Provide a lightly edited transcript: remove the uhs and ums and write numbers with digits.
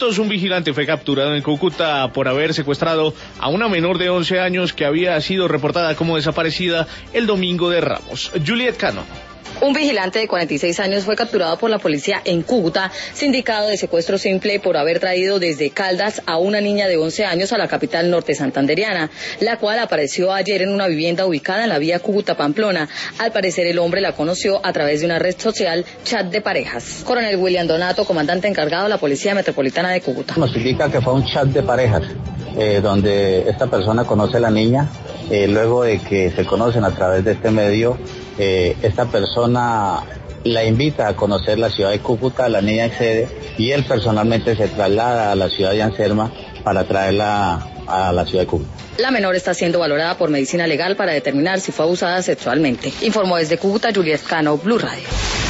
delitos. Un vigilante fue capturado en Cúcuta por haber secuestrado a una menor de 11 años que había sido reportada como desaparecida el domingo de Ramos. Juliet Cano. Un vigilante de 46 años fue capturado por la policía en Cúcuta, sindicado de secuestro simple por haber traído desde Caldas a una niña de 11 años a la capital norte santanderiana, la cual apareció ayer en una vivienda ubicada en la vía Cúcuta-Pamplona. Al parecer el hombre la conoció a través de una red social, chat de parejas. Coronel William Donato, comandante encargado de la Policía Metropolitana de Cúcuta. Nos indica que fue un chat de parejas, donde esta persona conoce a la niña, luego de que se conocen a través de este medio. Esta persona la invita a conocer la ciudad de Cúcuta, la niña accede y él personalmente se traslada a la ciudad de Anserma para traerla a la ciudad de Cúcuta. La menor está siendo valorada por medicina legal para determinar si fue abusada sexualmente. Informó desde Cúcuta Juliet Cano, Blue Radio.